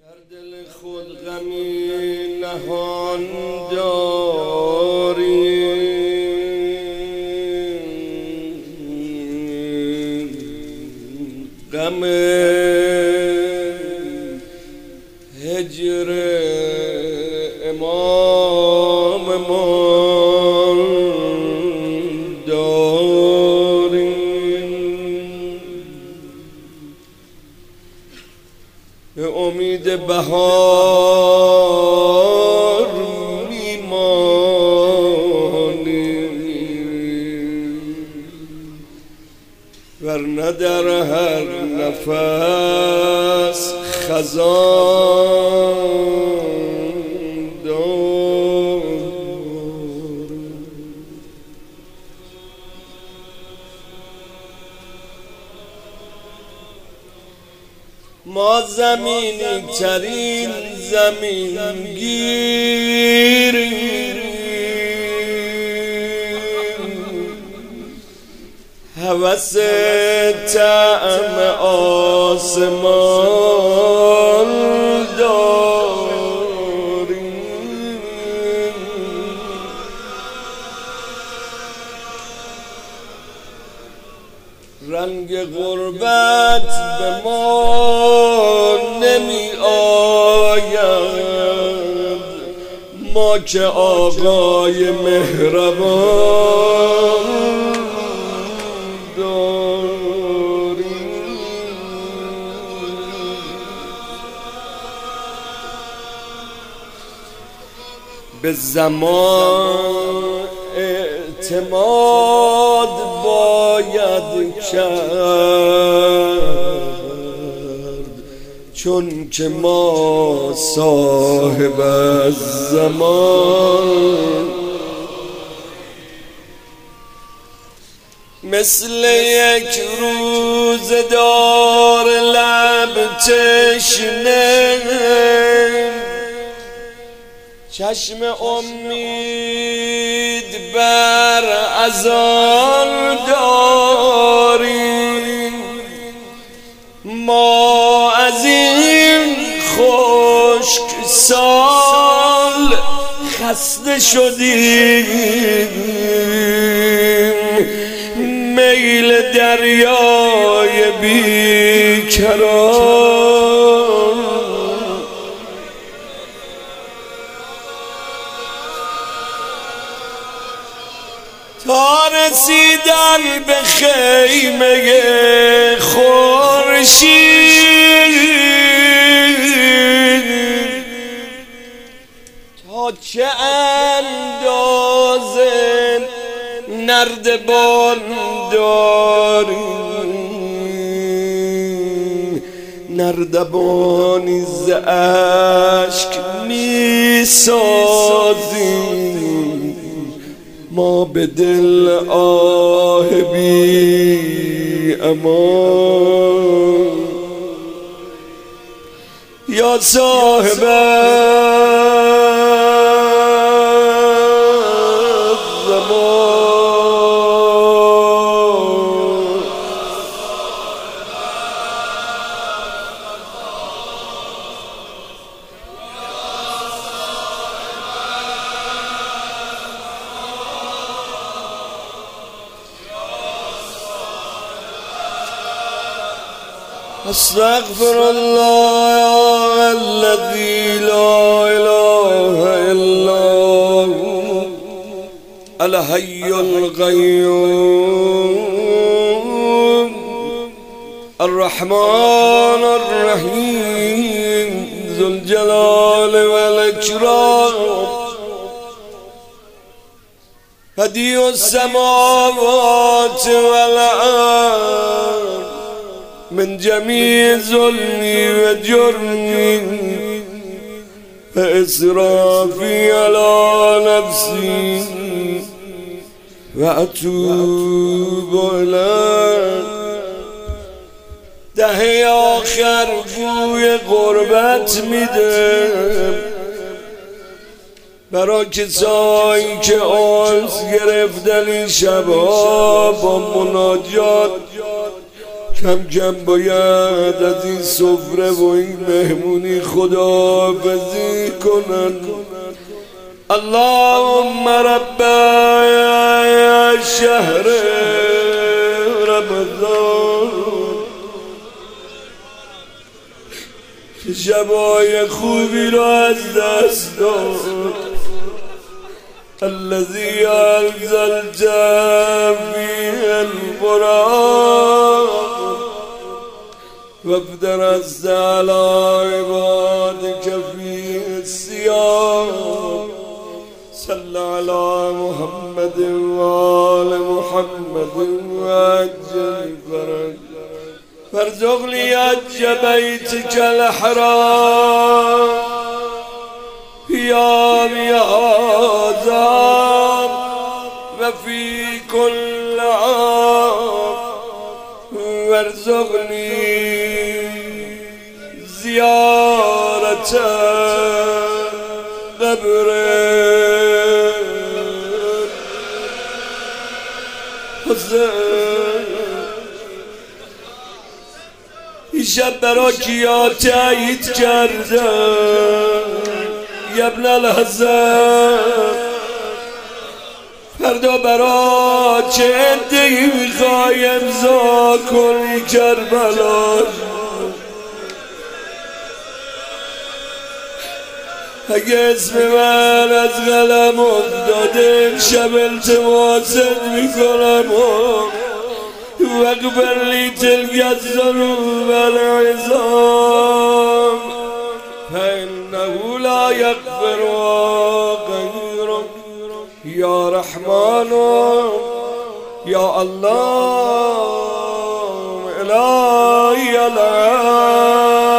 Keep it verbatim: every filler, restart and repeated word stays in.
در دل خود غمی نهان داری، غم هجر اماممان داری. به امید بهار میمانی، ورنه در هر نفس خزان داری. ما زمینی ترین زمین گیریم، هوس طعم آسمان داریم. رنگ غربت به ما نمی آید، ما که آقای مهربان داریم. به زمان اعتماد باید کرد، چون که ما صاحب الزمان. مثل یک روزدار لب تشنه، چشم امید بر اذان داریم. ما از این خشک سال خسته شدیم، میل دریای بیکران. تا رسیدن به خیمه خورشید، تا چه اندازه نردبان داریم، نردبانی ز اشک می سازیم. ما به دل آه بی امان. یا صاحب استغفر الله الذي لا اله الا هو الحي القيوم الرحمن الرحيم ذو الجلال والاكرام بديع السماوات والارض من جميع ظلمي وجرمي فإسرافي على نفسي وأتوب إليك. دهه آخر بوی غربت میدم برای کسایی که آنس گرفتن این شبها با مناجات کم کم باید از این سفره و این مهمونی خداحافظی کنن. اللهم رب شهر رمضان، شبای خوبی را از دست داد. الذي أنزلت فيه القرآن وافدرست على عبادك فيه الصيام. صل على محمد وآل محمد وعجل فرج فارزق لي حج بيتك الحرام يا هذا وفي كل عام، وارزقني زيارة قبر حسین. این شب برا کیا تایید کردن یا ابن الحسن؟ فردا برا چه عده‌ای میخوای امضا کنی کربلا؟ اگه اسم من از قلم افتاده امشب التماست میکنم واغفر لی تلک الذنوب والعظام فإنه لا يغفر غيرك یا رحمان یا الله الهی العالم.